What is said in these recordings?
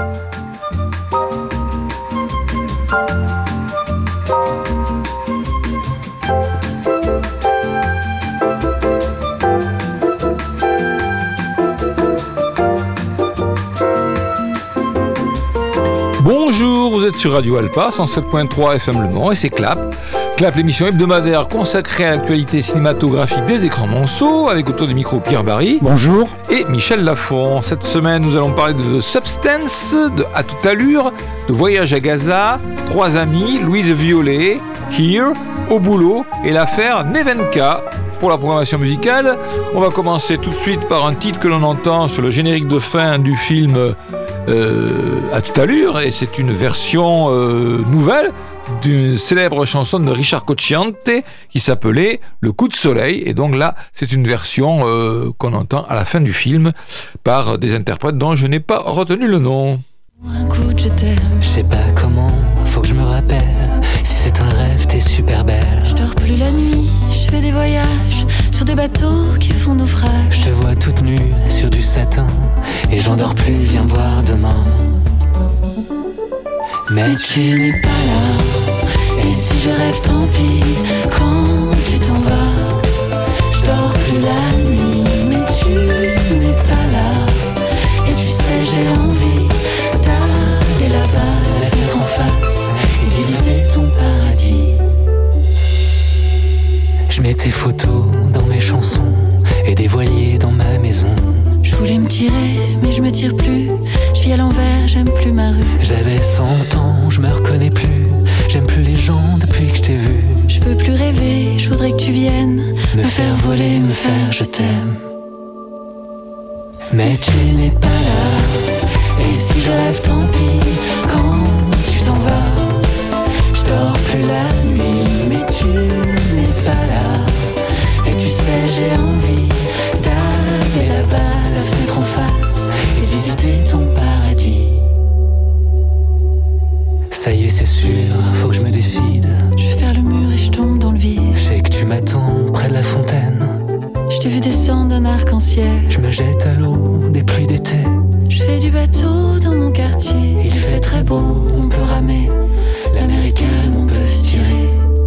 Bonjour, vous êtes sur Radio Alpa, 107.3 FM Le Mans et c'est Clap. Clap, l'émission hebdomadaire consacrée à l'actualité cinématographique des écrans monceaux, avec autour du micro Pierre Barry. Bonjour. Et Michel Lafont. Cette semaine, nous allons parler de The Substance, de À toute allure, de Voyage à Gaza, Trois amis, Louise Violet, Here, Au boulot et l'affaire Nevenka. Pour la programmation musicale, on va commencer tout de suite par un titre que l'on entend sur le générique de fin du film À toute allure, et c'est une version nouvelle d'une célèbre chanson de Richard Cocciante qui s'appelait Le coup de soleil, et donc là c'est une version qu'on entend à la fin du film par des interprètes dont je n'ai pas retenu le nom. Un coup de je t'aime, je sais pas comment, faut que je me rappelle. Si c'est un rêve, t'es super belle. Je dors plus la nuit, je fais des voyages sur des bateaux qui font naufrage. Je te vois toute nue sur du satin et j'en dors plus, viens me voir demain. Mais tu n'es pas là, et si je rêve tant pis, quand tu t'en vas. Je dors plus la nuit, mais tu n'es pas là. Et tu sais j'ai envie d'aller là-bas, la fenêtre en face, et visiter ton paradis. Je mets tes photos dans mes chansons et des voiliers dans ma maison. Je voulais me tirer, mais je me tire plus. Je vis à l'envers, j'aime plus ma rue. J'avais 100 ans, je me reconnais plus. J'aime plus les gens depuis que je t'ai vu. Je veux plus rêver, je voudrais que tu viennes me faire voler, me faire je t'aime. Mais tu n'es pas là, et si je rêve tant pis, quand tu t'en vas. Je dors plus la nuit, mais tu n'es pas là. Et tu sais j'ai envie d'aller là-bas, la fenêtre en face, et de visiter ton paradis. Ça y est, c'est sûr, faut que je me décide. Je vais faire le mur et je tombe dans le vide. Je sais que tu m'attends près de la fontaine. Je t'ai vu descendre d'un arc-en-ciel. Je me jette à l'eau des pluies d'été. Je fais du bateau dans mon quartier. Il fait très beau, on peut ramer. La mer est calme, on peut se tirer.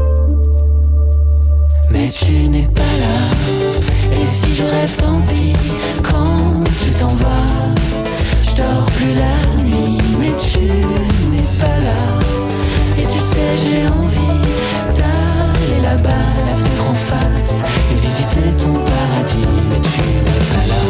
Mais tu n'es pas là, et si je rêve tant pis, quand tu t'en vas. Je dors plus la nuit, mais tu n'es pas là. Et tu sais j'ai envie d'aller là-bas, la fenêtre en face, et de visiter ton paradis. Mais tu n'es pas là.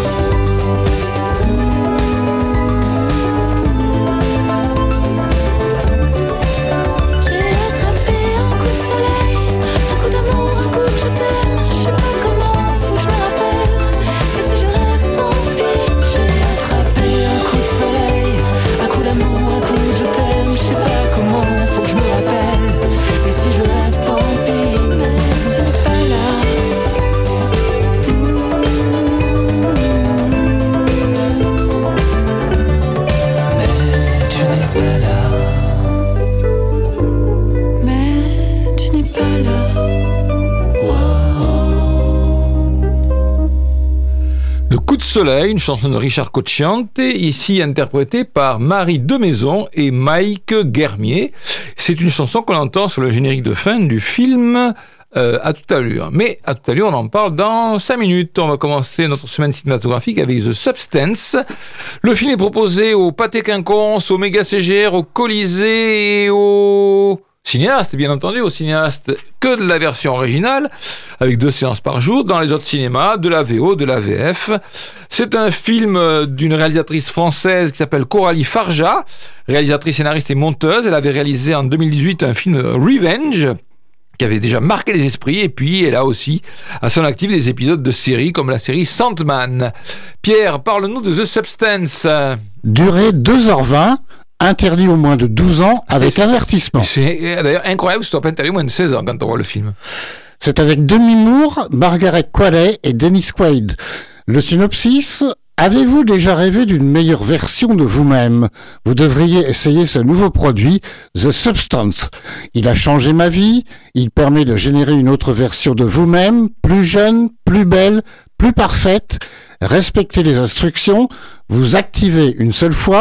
Soleil, une chanson de Richard Cocciante, ici interprétée par Marie Demaison et Mike Guermier. C'est une chanson qu'on entend sur le générique de fin du film À toute allure. Mais À toute allure, on en parle dans 5 minutes. On va commencer notre semaine cinématographique avec The Substance. Le film est proposé au Pâté Quinconce, au Méga CGR, au Colisée et au cinéaste, bien entendu, au cinéaste que de la version originale, avec 2 séances par jour, dans les autres cinémas, de la VO, de la VF. C'est un film d'une réalisatrice française qui s'appelle Coralie Farja, réalisatrice, scénariste et monteuse. Elle avait réalisé en 2018 un film Revenge, qui avait déjà marqué les esprits, et puis elle a aussi à son actif des épisodes de séries comme la série Sandman. Pierre, parle-nous de The Substance. Durée 2h20, interdit aux moins de 12 ans avec avertissement. C'est d'ailleurs incroyable que ce soit pas interdit aux moins de 16 ans quand on voit le film. C'est avec Demi Moore, Margaret Qualley et Dennis Quaid. Le synopsis: avez-vous déjà rêvé d'une meilleure version de vous-même? Vous devriez essayer ce nouveau produit, The Substance. Il a changé ma vie, il permet de générer une autre version de vous-même, plus jeune, plus belle, plus parfaite. Respectez les instructions, vous activez une seule fois,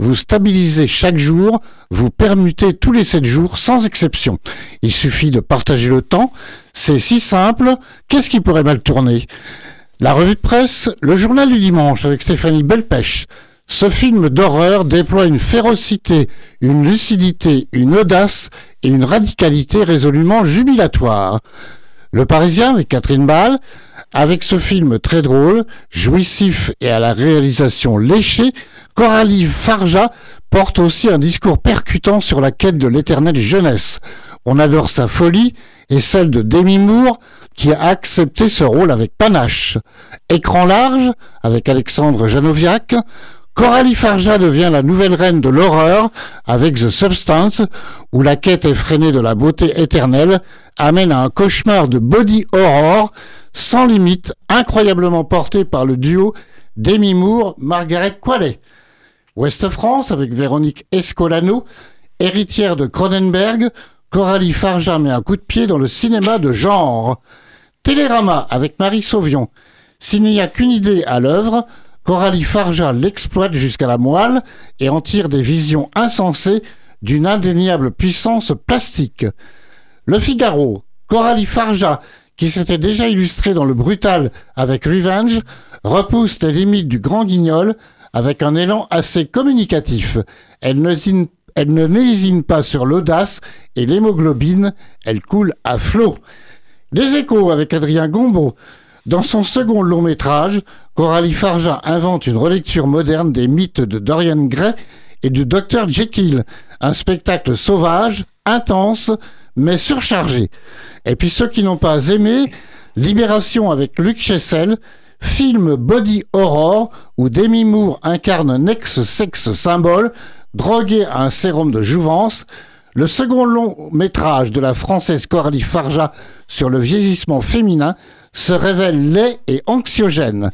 vous stabilisez chaque jour, vous permutez tous les 7 jours sans exception. Il suffit de partager le temps, c'est si simple, qu'est-ce qui pourrait mal tourner ? La revue de presse, le journal du dimanche avec Stéphanie Belpech. Ce film d'horreur déploie une férocité, une lucidité, une audace et une radicalité résolument jubilatoire. Le Parisien avec Catherine Ball, avec ce film très drôle, jouissif et à la réalisation léchée, Coralie Farja porte aussi un discours percutant sur la quête de l'éternelle jeunesse. On adore sa folie et celle de Demi Moore qui a accepté ce rôle avec panache. Écran large avec Alexandre Janoviak, Coralie Farja devient la nouvelle reine de l'horreur avec The Substance, où la quête effrénée de la beauté éternelle amène à un cauchemar de body horror sans limite, incroyablement porté par le duo Demi Moore-Margaret Qualley. Ouest France avec Véronique Escolano, héritière de Cronenberg, Coralie Farja met un coup de pied dans le cinéma de genre. Télérama avec Marie Sauvion. S'il n'y a qu'une idée à l'œuvre, Coralie Farja l'exploite jusqu'à la moelle et en tire des visions insensées d'une indéniable puissance plastique. Le Figaro, Coralie Farja, qui s'était déjà illustrée dans le brutal avec Revenge, repousse les limites du grand guignol avec un élan assez communicatif. Elle ne lésine pas sur l'audace et l'hémoglobine, elle coule à flot. Les Échos avec Adrien Gombeau. Dans son second long métrage, Coralie Farja invente une relecture moderne des mythes de Dorian Gray et du Dr Jekyll, un spectacle sauvage, intense, mais surchargé. Et puis ceux qui n'ont pas aimé, Libération avec Luc Chessel, film body horror où Demi Moore incarne un ex-sexe symbole, drogué à un sérum de jouvence. Le second long métrage de la française Coralie Farja sur le vieillissement féminin se révèle laid et anxiogène.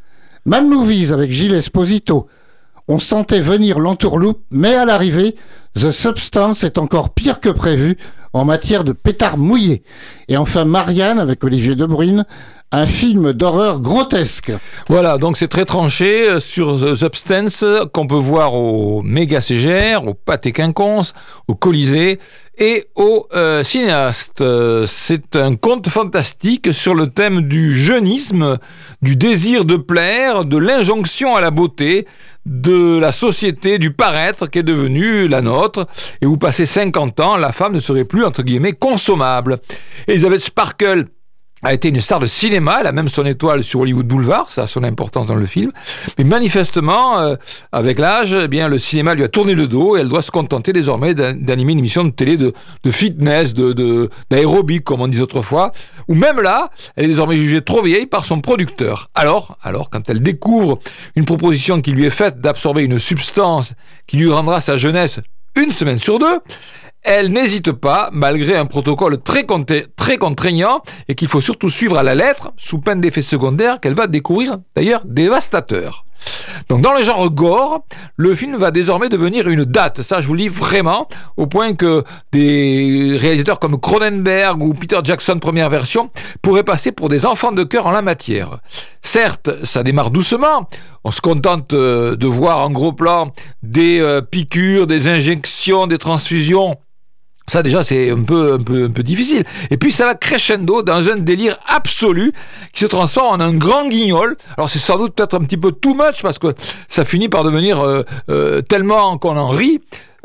Mad Movies avec Gilles Esposito. On sentait venir l'entourloupe, mais à l'arrivée, The Substance est encore pire que prévu en matière de pétard mouillé. Et enfin Marianne avec Olivier Debrune, un film d'horreur grotesque. Voilà, donc c'est très tranché sur The Substance qu'on peut voir au Méga CGR, au Pâté Quinconce, au Colisée et au Cinéaste. C'est un conte fantastique sur le thème du jeunisme, du désir de plaire, de l'injonction à la beauté, de la société, du paraître qui est devenue la nôtre, et où passé 50 ans, la femme ne serait plus, entre guillemets, consommable. Elizabeth Sparkle a été une star de cinéma, elle a même son étoile sur Hollywood Boulevard, ça a son importance dans le film, mais manifestement, avec l'âge, eh bien, le cinéma lui a tourné le dos et elle doit se contenter désormais d'animer une émission de télé de fitness, d'aérobic, comme on disait autrefois, ou même là, elle est désormais jugée trop vieille par son producteur. Alors, quand elle découvre une proposition qui lui est faite d'absorber une substance qui lui rendra sa jeunesse 1 semaine sur 2, elle n'hésite pas, malgré un protocole très contraignant et qu'il faut surtout suivre à la lettre, sous peine d'effets secondaires qu'elle va découvrir d'ailleurs dévastateurs. Donc dans le genre gore, le film va désormais devenir une date, ça je vous le dis vraiment, au point que des réalisateurs comme Cronenberg ou Peter Jackson première version pourraient passer pour des enfants de cœur en la matière. Certes, ça démarre doucement, on se contente de voir en gros plan des piqûres, des injections, des transfusions. Ça déjà c'est un peu difficile. Et puis ça va crescendo dans un délire absolu qui se transforme en un grand guignol. Alors c'est sans doute peut-être un petit peu too much parce que ça finit par devenir tellement qu'on en rit.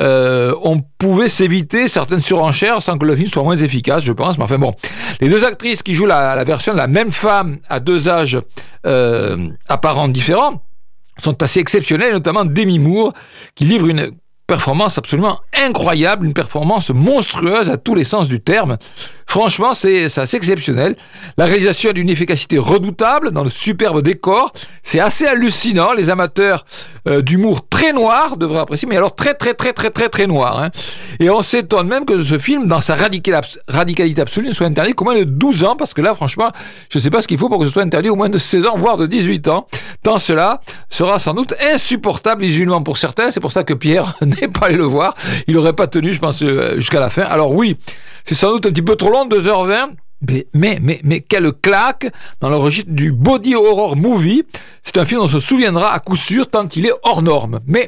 On pouvait s'éviter certaines surenchères sans que le film soit moins efficace, je pense. Mais enfin bon, les deux actrices qui jouent la version de la même femme à 2 âges apparents différents sont assez exceptionnelles, notamment Demi Moore qui livre une performance absolument incroyable, une performance monstrueuse à tous les sens du terme. Franchement, c'est assez exceptionnel. La réalisation a d'une efficacité redoutable dans le superbe décor. C'est assez hallucinant. Les amateurs d'humour très noir devraient apprécier, mais alors très noir. Hein. Et on s'étonne même que ce film, dans sa radicalité absolue, ne soit interdit qu'au moins de 12 ans, parce que là, franchement, je ne sais pas ce qu'il faut pour que ce soit interdit au moins de 16 ans, voire de 18 ans. Tant cela sera sans doute insupportable visuellement pour certains. C'est pour ça que Pierre n'est pas allé le voir. Il n'aurait pas tenu, je pense, jusqu'à la fin. Alors oui, c'est sans doute un petit peu trop long, 2h20, mais quelle claque dans le registre du body horror movie. C'est un film dont on se souviendra à coup sûr tant qu'il est hors norme. Mais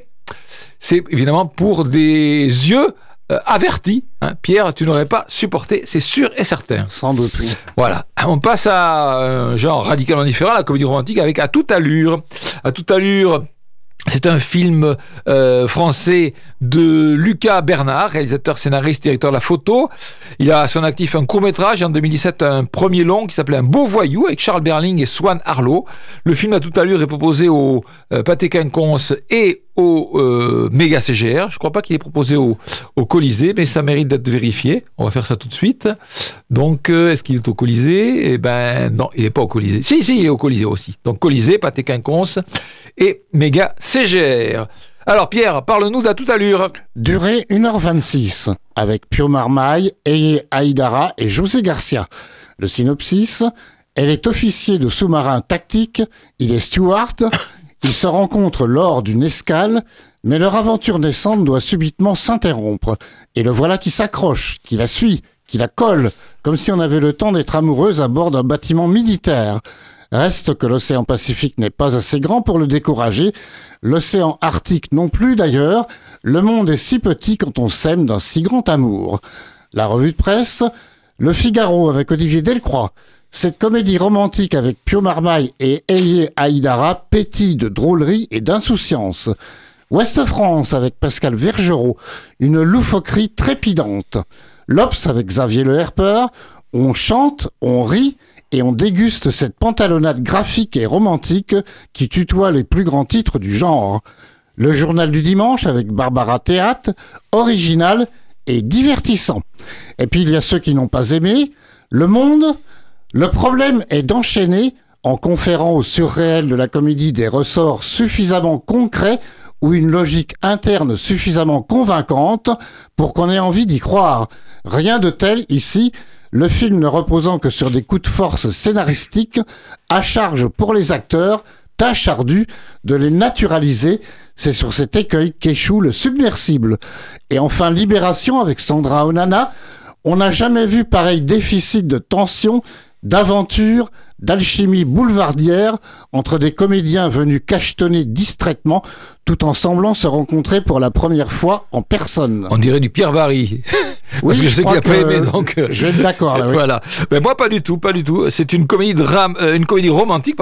c'est évidemment pour des yeux avertis. Hein. Pierre, tu n'aurais pas supporté, c'est sûr et certain. Sans doute, oui. Voilà, on passe à un genre radicalement différent, la comédie romantique avec À toute allure. À toute allure, c'est un film français de Lucas Bernard, réalisateur, scénariste, directeur de la photo. Il a à son actif un court-métrage et en 2017 un premier long qui s'appelait Un beau voyou avec Charles Berling et Swan Arlo. Le film À toute allure est proposé au Pâté Quinconce et au Méga CGR. Je ne crois pas qu'il est proposé au Colisée, mais ça mérite d'être vérifié. On va faire ça tout de suite. Donc, est-ce qu'il est au Colisée ? Eh ben, non, il n'est pas au Colisée. Si, il est au Colisée aussi. Donc, Colisée, Pâté Quinconce et Méga CGR. Alors, Pierre, parle-nous d'À toute allure. Durée 1h26, avec Pio Marmaille, Eye Haïdara et José Garcia. Le synopsis, elle est officier de sous-marin tactique, il est steward. Ils se rencontrent lors d'une escale, mais leur aventure naissante doit subitement s'interrompre. Et le voilà qui s'accroche, qui la suit, qui la colle, comme si on avait le temps d'être amoureuse à bord d'un bâtiment militaire. Reste que l'océan Pacifique n'est pas assez grand pour le décourager, l'océan Arctique non plus d'ailleurs, le monde est si petit quand on s'aime d'un si grand amour. La revue de presse, Le Figaro avec Olivier Delcroix. Cette comédie romantique avec Pio Marmaille et Eye Haïdara pétille de drôlerie et d'insouciance. Ouest France avec Pascal Vergerot, une loufoquerie trépidante. L'Obs avec Xavier Le Herpeur, on chante, on rit et on déguste cette pantalonnade graphique et romantique qui tutoie les plus grands titres du genre. Le Journal du Dimanche avec Barbara Théâtre, original et divertissant. Et puis il y a ceux qui n'ont pas aimé. Le Monde. Le problème est d'enchaîner, en conférant au surréel de la comédie des ressorts suffisamment concrets ou une logique interne suffisamment convaincante pour qu'on ait envie d'y croire. Rien de tel ici, le film ne reposant que sur des coups de force scénaristiques, à charge pour les acteurs, tâche ardue de les naturaliser. C'est sur cet écueil qu'échoue le submersible. Et enfin, Libération avec Sandra Onana. On n'a jamais vu pareil déficit de tension, d'aventure, d'alchimie boulevardière entre des comédiens venus cachetonner distraitement tout en semblant se rencontrer pour la première fois en personne. On dirait du Pierre Barry. Parce que je sais qu'il n'a pas aimé, donc... Je vais être d'accord, là, oui. Voilà. Mais moi, pas du tout. C'est une comédie romantique,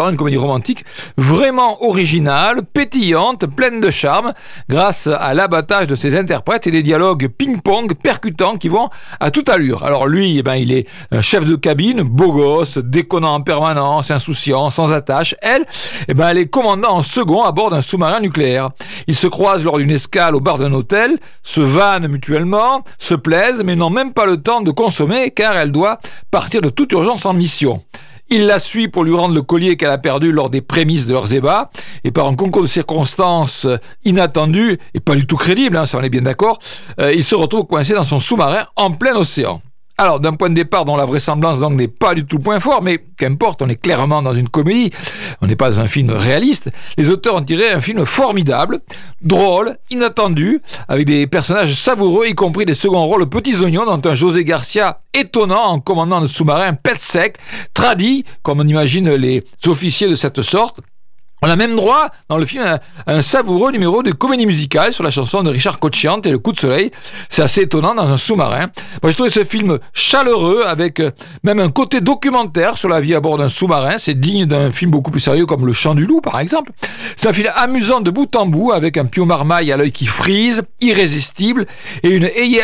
vraiment originale, pétillante, pleine de charme, grâce à l'abattage de ses interprètes et des dialogues ping-pong percutants qui vont à toute allure. Alors lui, il est un chef de cabine, beau gosse, déconnant en permanence, insouciant, sans attache. Elle, elle est commandant en second à bord d'un sous-marin nucléaire. Ils se croisent lors d'une escale au bar d'un hôtel, se vannent mutuellement, se plaisent, mais n'ont même pas le temps de consommer car elle doit partir de toute urgence en mission. Il la suit pour lui rendre le collier qu'elle a perdu lors des prémices de leurs ébats, et par un concours de circonstances inattendu et pas du tout crédible, ça on est bien d'accord, il se retrouve coincé dans son sous-marin en plein océan. Alors, d'un point de départ dont la vraisemblance donc n'est pas du tout le point fort, mais qu'importe, on est clairement dans une comédie, on n'est pas dans un film réaliste, les auteurs ont tiré un film formidable, drôle, inattendu, avec des personnages savoureux, y compris des seconds rôles petits oignons, dont un José Garcia étonnant en commandant le sous-marin pet sec, tradit, comme on imagine les officiers de cette sorte. On a même droit, dans le film, à un savoureux numéro de comédie musicale sur la chanson de Richard Cochiante et Le Coup de soleil. C'est assez étonnant dans un sous-marin. Moi, j'ai trouvé ce film chaleureux, avec même un côté documentaire sur la vie à bord d'un sous-marin. C'est digne d'un film beaucoup plus sérieux comme Le Chant du loup, par exemple. C'est un film amusant de bout en bout, avec un Pio Marmaille à l'œil qui frise, irrésistible, et une Eye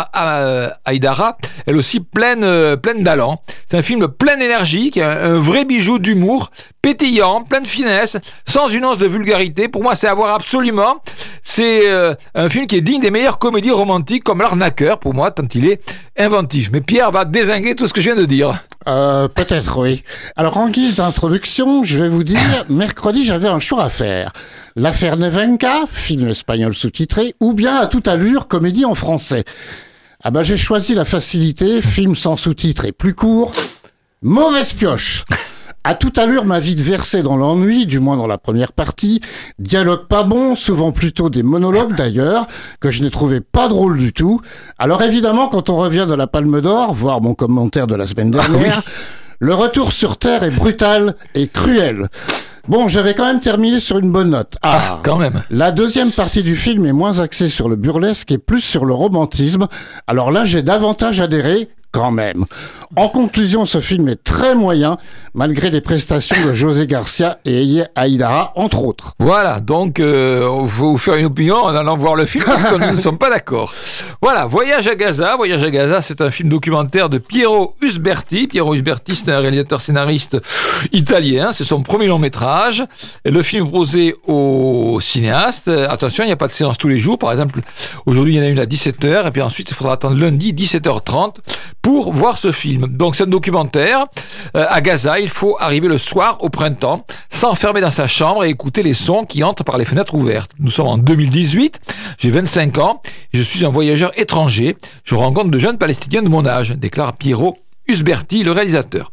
Haïdara, elle aussi pleine d'allant. C'est un film plein d'énergie, qui est un vrai bijou d'humour, pétillant, plein de finesse, sans une once de vulgarité. Pour moi, c'est à voir absolument. C'est un film qui est digne des meilleures comédies romantiques, comme L'Arnaqueur, pour moi, tant il est inventif. Mais Pierre va dézinguer tout ce que je viens de dire. Peut-être, oui. Alors, en guise d'introduction, je vais vous dire, mercredi, j'avais un choix à faire. L'affaire Nevenka, film espagnol sous-titré, ou bien À toute allure, comédie en français. J'ai choisi la facilité, film sans sous-titres et plus court. Mauvaise pioche. À toute allure m'a vite versé dans l'ennui, du moins dans la première partie. Dialogue pas bon, souvent plutôt des monologues d'ailleurs, que je n'ai trouvé pas drôle du tout. Alors évidemment, quand on revient de la Palme d'Or, voir mon commentaire de la semaine dernière, le retour sur Terre est brutal et cruel. Bon, j'avais quand même terminé sur une bonne note. Quand même. La deuxième partie du film est moins axée sur le burlesque et plus sur le romantisme. Alors là, j'ai davantage adhéré, quand même. En conclusion, ce film est très moyen, malgré les prestations de José Garcia et Elie Haïdara, entre autres. Voilà, donc il faut vous faire une opinion en allant voir le film parce que nous ne sommes pas d'accord. Voilà, Voyage à Gaza. Voyage à Gaza, c'est un film documentaire de Piero Usberti. Piero Usberti, c'est un réalisateur scénariste italien. C'est son premier long métrage. Et le film est proposé aux cinéastes. Attention, il n'y a pas de séance tous les jours. Par exemple, aujourd'hui, il y en a une à 17h. Et puis ensuite, il faudra attendre lundi, 17h30 pour voir ce film. Donc c'est un documentaire. À Gaza, il faut arriver le soir au printemps, s'enfermer dans sa chambre et écouter les sons qui entrent par les fenêtres ouvertes. Nous sommes en 2018, j'ai 25 ans, et je suis un voyageur étranger. Je rencontre de jeunes Palestiniens de mon âge, déclare Piero Usberti, le réalisateur.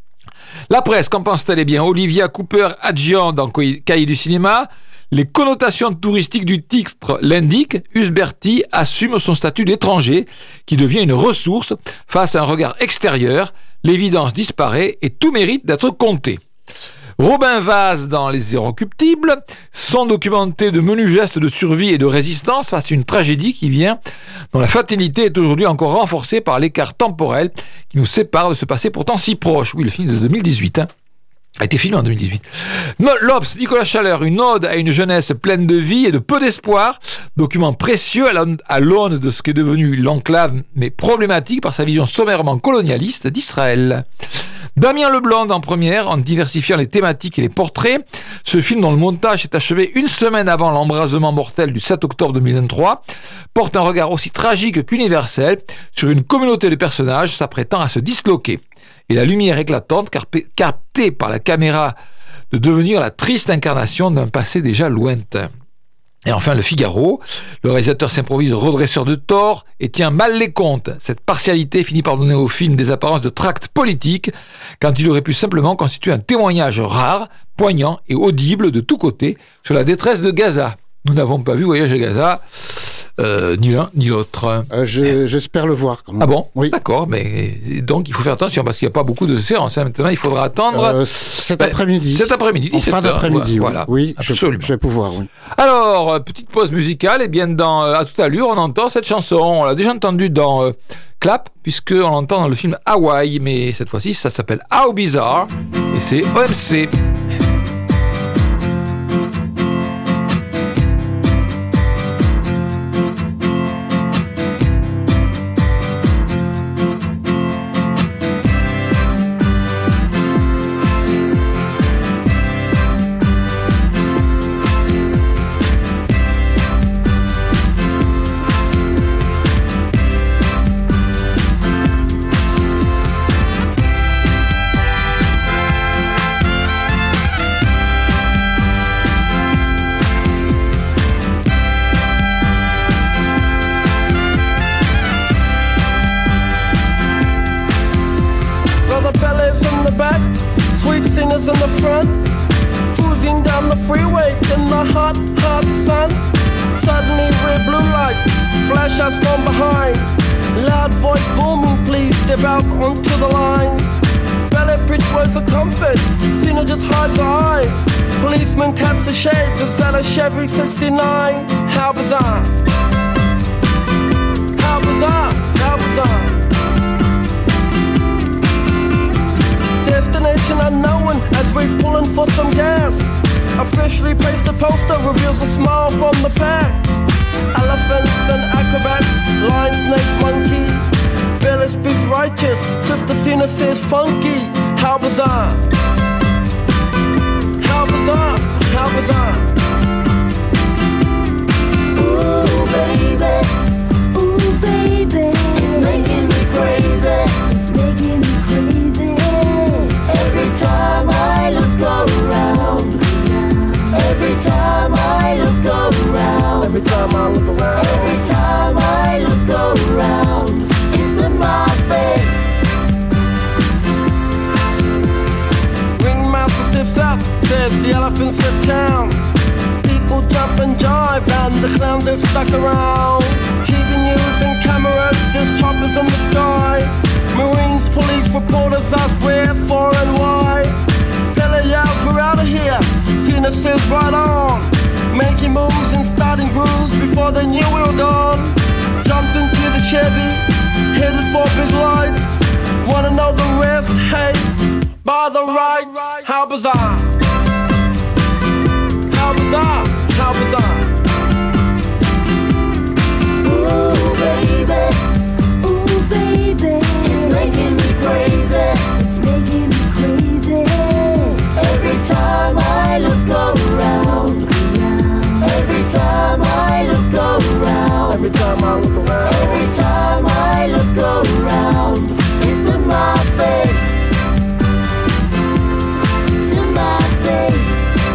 La presse, qu'en pense-t-elle? Eh bien, Olivia Cooper-Adjian dans Cahiers du cinéma. Les connotations touristiques du titre l'indiquent, Usberti assume son statut d'étranger qui devient une ressource face à un regard extérieur. L'évidence disparaît et tout mérite d'être compté. Robin Vaz dans Les Irrecuptibles sont documentés de menus gestes de survie et de résistance face à une tragédie dont la fatalité est aujourd'hui encore renforcée par l'écart temporel qui nous sépare de ce passé pourtant si proche. Oui, le film de 2018, a été filmé en 2018. L'Obs, Nicolas Chaleur, une ode à une jeunesse pleine de vie et de peu d'espoir, document précieux à l'aune de ce qu'est devenu l'enclave, mais problématique par sa vision sommairement colonialiste d'Israël. Damien Leblanc en première, en diversifiant les thématiques et les portraits. Ce film, dont le montage s'est achevé une semaine avant l'embrasement mortel du 7 octobre 2023, porte un regard aussi tragique qu'universel sur une communauté de personnages s'apprêtant à se disloquer. Et la lumière éclatante, captée par la caméra, de devenir la triste incarnation d'un passé déjà lointain. Et enfin, Le Figaro, le réalisateur s'improvise redresseur de tort et tient mal les comptes. Cette partialité finit par donner au film des apparences de tract politique, quand il aurait pu simplement constituer un témoignage rare, poignant et audible de tous côtés sur la détresse de Gaza. Nous n'avons pas vu Voyage à Gaza, ni l'un ni l'autre. J'espère le voir quand même. Ah bon? Oui. D'accord, mais donc il faut faire attention parce qu'il n'y a pas beaucoup de séances. Maintenant, il faudra attendre cet après-midi. Cet après-midi, 17h. En fin d'après-midi, voilà. Oui, absolument. Je vais pouvoir, oui. Alors, petite pause musicale, et bien à toute allure, on entend cette chanson. On l'a déjà entendue dans Clap, puisqu'on l'entend dans le film Hawaii, mais cette fois-ci, ça s'appelle How Bizarre, et c'est OMC. In the front, cruising down the freeway in the hot, hot sun. Suddenly red blue lights flash us from behind. Loud voice booming, please step out onto the line. Ballet bridge words of comfort, Cena just hides her eyes. Policeman taps the shades, it's at a Chevy 69. How bizarre, how bizarre, how bizarre. Destination unknown as we're pulling for some gas. Officially placed a poster reveals a smile from the pack. Elephants and acrobats, lion, snakes, monkey. Billy speaks righteous, Sister Cena says funky. How bizarre, how bizarre, how bizarre. Ooh baby, it's making me crazy. It's making me crazy. Every time I look around, every time I look around, every time I look around, every time I look around, it's in my face. Ringmaster stiffs up, says the elephants left town. People jump and jive and the clowns are stuck around. TV news and cameras, there's choppers in the sky. Marines, police, reporters ask where, for and why. Bella yells, we're out of here. happiness is right on. Making moves and starting grooves before they knew we were gone. Jumped into the Chevy, headed for big lights. Wanna know the rest? Hey, by the rights. How bizarre. How bizarre. How bizarre. Ooh, baby. Ooh, baby. It's making me crazy. It's making me crazy. Every time I look around. Every time I look around. Every time I look around. Every time I look around. It's in my face. It's in my face.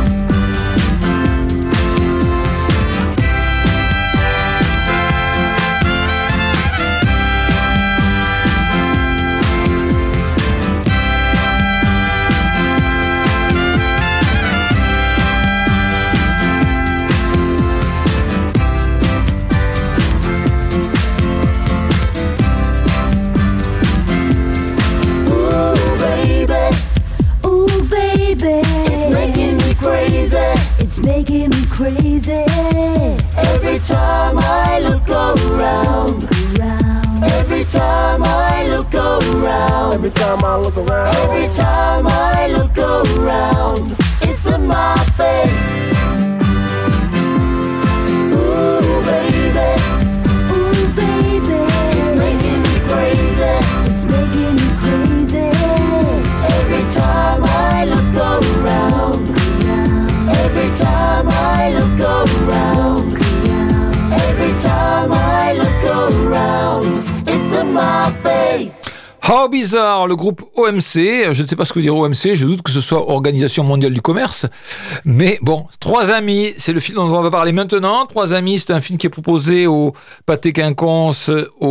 It's making me crazy. Every time I look around. Every time I look around. Every time I look around. Every time I look around. It's in my face. Ooh, baby. Ooh, baby. It's making me crazy. It's making me crazy. Every time I look around. Every time I look around. Every time I look around. It's in my face. How Bizarre, le groupe OMC. Je ne sais pas ce que veut dire OMC, je doute que ce soit Organisation Mondiale du Commerce. Mais bon, Trois Amis, c'est le film dont on va parler maintenant. Trois Amis, c'est un film qui est proposé au Pâté Quinconce,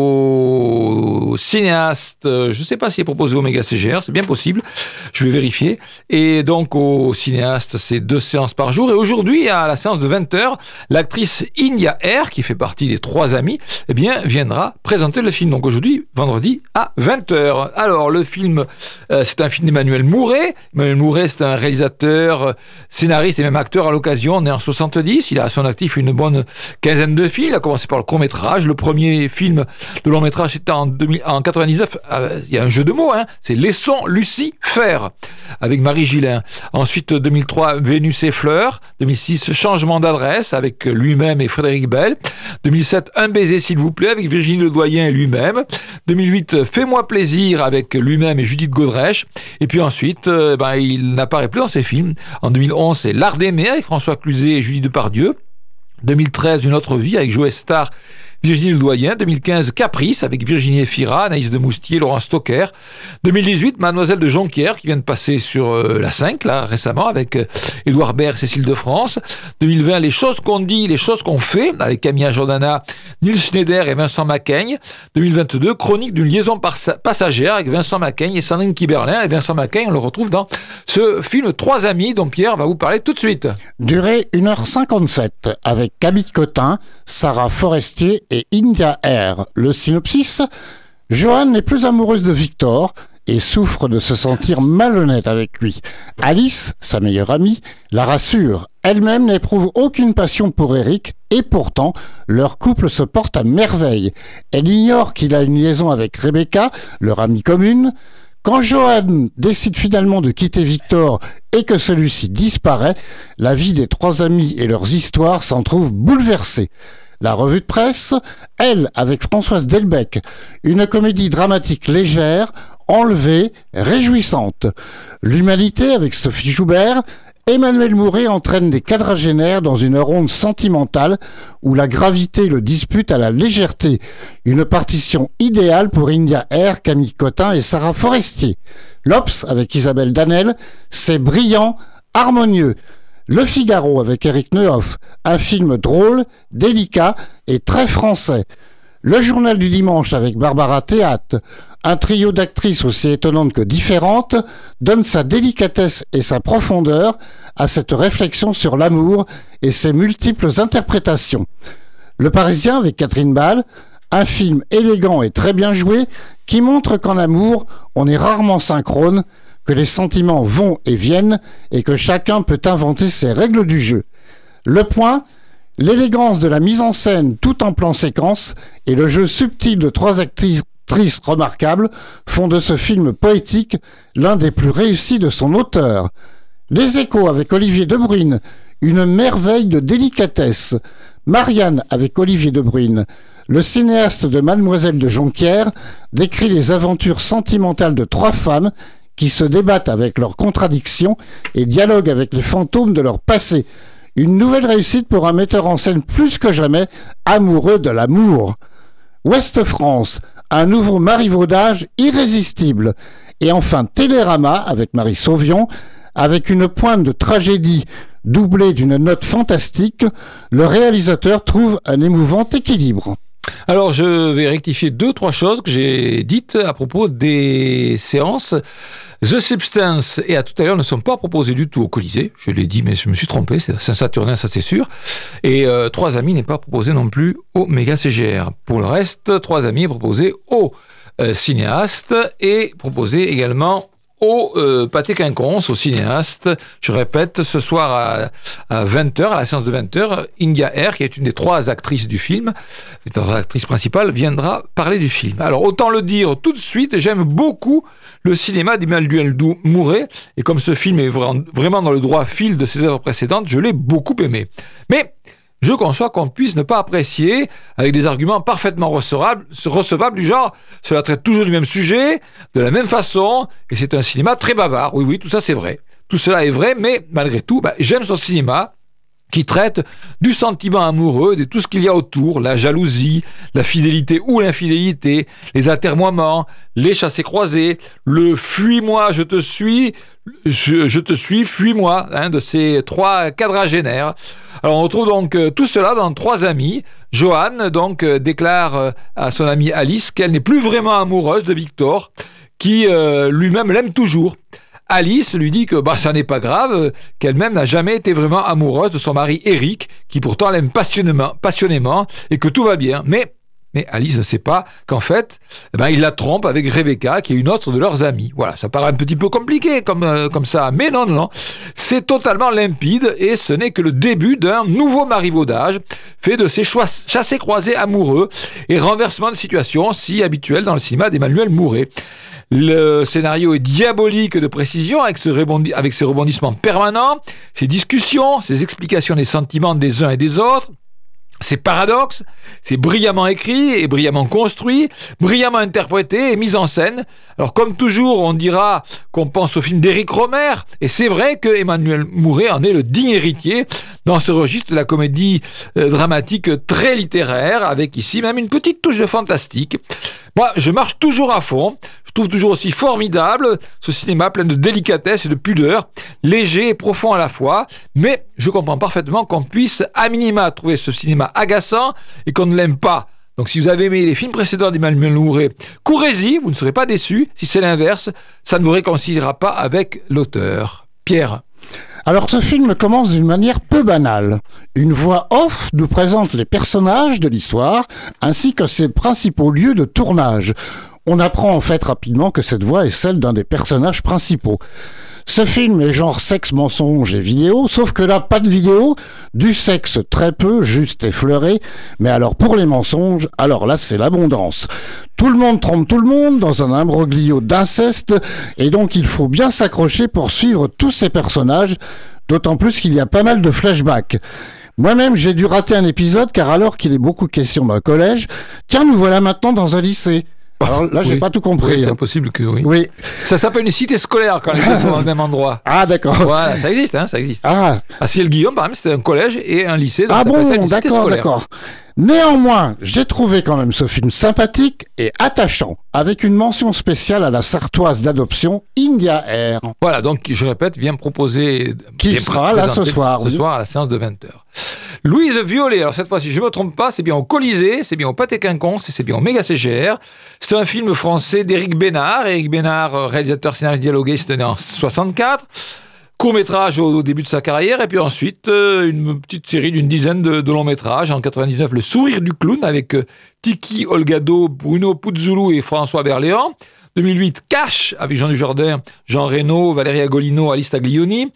au cinéaste. Je ne sais pas s'il est proposé au Méga CGR, c'est bien possible. Je vais vérifier. Et donc, au cinéaste, c'est 2 séances par jour. Et aujourd'hui, à la séance de 20h, l'actrice India Air, qui fait partie des Trois Amis, eh bien, viendra présenter le film. Donc aujourd'hui, vendredi, à 20h. Alors, le film, c'est un film d'Emmanuel Mouret. Emmanuel Mouret, c'est un réalisateur, scénariste et même acteur à l'occasion, né en 70. Il a à son actif une bonne quinzaine de films. Il a commencé par le court-métrage. Le premier film de long-métrage, c'était en 99. Il y a un jeu de mots, hein. C'est Laissons Lucie faire, avec Marie Gillin. Ensuite, 2003, Vénus et Fleurs. 2006, Changement d'adresse, avec lui-même et Frédéric Bell. 2007, Un baiser s'il vous plaît, avec Virginie Ledoyen et lui-même. 2008, Fais-moi plaisir, avec lui-même et Judith Godrèche. Et puis ensuite, il n'apparaît plus dans ses films. En 2011, c'est L'Art d'aimer, avec François Cluzet et Julie Depardieu. 2013, Une autre vie, avec Joe Starr, Virginie Ledoyen. 2015, Caprice, avec Virginie Efira, Anaïs de Moustier, Laurent Stocker. 2018, Mademoiselle de Jonquière, qui vient de passer sur la 5, là, récemment, avec Édouard Baird, Cécile de France. 2020, Les choses qu'on dit, les choses qu'on fait, avec Camilla Jordana, Nils Schneider et Vincent Macaigne. 2022, Chronique d'une liaison passagère, avec Vincent Macaigne et Sandrine Kiberlin. Et Vincent Macaigne, on le retrouve dans ce film Trois Amis, dont Pierre va vous parler tout de suite. Durée 1h57, avec Camille Cotin, Sarah Forestier et India Air. Le synopsis: Joanne n'est plus amoureuse de Victor et souffre de se sentir malhonnête avec lui. Alice, sa meilleure amie, la rassure. Elle-même n'éprouve aucune passion pour Eric et pourtant, leur couple se porte à merveille. Elle ignore qu'il a une liaison avec Rebecca, leur amie commune. Quand Joanne décide finalement de quitter Victor et que celui-ci disparaît, la vie des trois amis et leurs histoires s'en trouvent bouleversées. La revue de presse, elle, avec Françoise Delbecq, une comédie dramatique légère, enlevée, réjouissante. L'Humanité, avec Sophie Joubert, Emmanuel Mouret entraîne des quadragénaires dans une ronde sentimentale où la gravité le dispute à la légèreté. Une partition idéale pour India Air, Camille Cotin et Sarah Forestier. L'Obs, avec Isabelle Danel, c'est brillant, harmonieux. Le Figaro, avec Éric Neuhoff, un film drôle, délicat et très français. Le Journal du Dimanche, avec Barbara Théâtre, un trio d'actrices aussi étonnantes que différentes, donne sa délicatesse et sa profondeur à cette réflexion sur l'amour et ses multiples interprétations. Le Parisien, avec Catherine Ball, un film élégant et très bien joué qui montre qu'en amour, on est rarement synchrone, que les sentiments vont et viennent et que chacun peut inventer ses règles du jeu. Le point, l'élégance de la mise en scène tout en plan séquence et le jeu subtil de 3 actrices remarquables font de ce film poétique l'un des plus réussis de son auteur. Les Échos avec Olivier De Bruyne, une merveille de délicatesse. Marianne avec Olivier De Bruyne, le cinéaste de Mademoiselle de Jonquière, décrit les aventures sentimentales de 3 femmes qui se débattent avec leurs contradictions et dialoguent avec les fantômes de leur passé. Une nouvelle réussite pour un metteur en scène plus que jamais amoureux de l'amour. Ouest France, un nouveau marivaudage irrésistible. Et enfin Télérama avec Marie Sauvion, avec une pointe de tragédie doublée d'une note fantastique, le réalisateur trouve un émouvant équilibre. Alors, je vais rectifier 2-3 choses que j'ai dites à propos des séances. The Substance et à tout à l'heure ne sont pas proposés du tout au Colisée. Je l'ai dit, mais je me suis trompé. C'est Saint-Saturnin, ça c'est sûr. Et 3 amis n'est pas proposé non plus au Méga CGR. Pour le reste, 3 amis est proposé au cinéaste et proposé également au Pâté Quinconce, au cinéaste. Je répète, ce soir à 20h, à la séance de 20h, India Air, qui est une des 3 actrices du film, l'actrice principale, viendra parler du film. Alors, autant le dire tout de suite, j'aime beaucoup le cinéma d'Emmanuel Mouret, et comme ce film est vraiment dans le droit fil de ses œuvres précédentes, je l'ai beaucoup aimé. Mais je conçois qu'on puisse ne pas apprécier avec des arguments parfaitement recevables du genre « cela traite toujours du même sujet, de la même façon, et c'est un cinéma très bavard ». Oui, tout ça c'est vrai. Tout cela est vrai, mais malgré tout, j'aime son cinéma qui traite du sentiment amoureux, de tout ce qu'il y a autour, la jalousie, la fidélité ou l'infidélité, les atermoiements, les chassés-croisés, le « fuis-moi, je te suis », fuis-moi, de ces 3 quadragénaires. Alors on retrouve donc tout cela dans 3 amis. Joanne déclare à son amie Alice qu'elle n'est plus vraiment amoureuse de Victor, qui lui-même l'aime toujours. Alice lui dit que ça n'est pas grave, qu'elle-même n'a jamais été vraiment amoureuse de son mari Eric, qui pourtant l'aime passionnément, et que tout va bien. Mais Alice ne sait pas qu'en fait, il la trompe avec Rebecca, qui est une autre de leurs amies. Voilà, ça paraît un petit peu compliqué comme ça, mais non. C'est totalement limpide et ce n'est que le début d'un nouveau marivaudage fait de ces chassés-croisés amoureux et renversement de situation si habituel dans le cinéma d'Emmanuel Mouret. Le scénario est diabolique de précision avec ses rebondissements permanents, ses discussions, ses explications des sentiments des uns et des autres. C'est paradoxe, c'est brillamment écrit et brillamment construit, brillamment interprété et mis en scène. Alors comme toujours, on dira qu'on pense au film d'Éric Rohmer, et c'est vrai que Emmanuel Mouret en est le digne héritier dans ce registre de la comédie dramatique très littéraire, avec ici même une petite touche de fantastique. Moi, je marche toujours à fond. Je trouve toujours aussi formidable ce cinéma plein de délicatesse et de pudeur, léger et profond à la fois. Mais je comprends parfaitement qu'on puisse, à minima, trouver ce cinéma agaçant et qu'on ne l'aime pas. Donc si vous avez aimé les films précédents d'Emmanuel Mouret, courez-y, vous ne serez pas déçus. Si c'est l'inverse, ça ne vous réconciliera pas avec l'auteur. Pierre. Alors ce film commence d'une manière peu banale. Une voix off nous présente les personnages de l'histoire ainsi que ses principaux lieux de tournage. On apprend en fait rapidement que cette voix est celle d'un des personnages principaux. Ce film est genre sexe, mensonge et vidéo, sauf que là, pas de vidéo, du sexe très peu, juste effleuré, mais alors pour les mensonges, alors là c'est l'abondance. Tout le monde trompe tout le monde dans un imbroglio d'inceste, et donc il faut bien s'accrocher pour suivre tous ces personnages, d'autant plus qu'il y a pas mal de flashbacks. Moi-même, j'ai dû rater un épisode, car alors qu'il est beaucoup question d'un collège, tiens, nous voilà maintenant dans un lycée. Alors là, j'ai pas tout compris. Oui, c'est impossible que oui. Oui. Ça s'appelle une cité scolaire quand les deux sont dans le même endroit. Ah, d'accord. Voilà, ça existe, ça existe. Ah. À Ciel-Guillaume, par exemple, c'était un collège et un lycée. Donc ah bon, ça une cité scolaire. D'accord. Néanmoins, j'ai trouvé quand même ce film sympathique et attachant, avec une mention spéciale à la Sartoise d'adoption India Air. Voilà, donc je répète, vient proposer... Qui sera là ce soir. Ce soir à la séance de 20h. Louise Violet, alors cette fois-ci, je ne me trompe pas, c'est bien au Colisée, c'est bien au Pâté Quinconce et c'est bien au Méga CGR. C'est un film français d'Éric Bénard. Éric Bénard, réalisateur, scénariste dialogué, c'était né en 64. Court-métrage au début de sa carrière, et puis ensuite une petite série d'une dizaine de longs-métrages. En 99, Le Sourire du clown avec Tiki Olgado, Bruno Puzzulu et François Berléand. 2008, Cash avec Jean Dujardin, Jean Reno, Valérie Agolino, Alice Taglioni.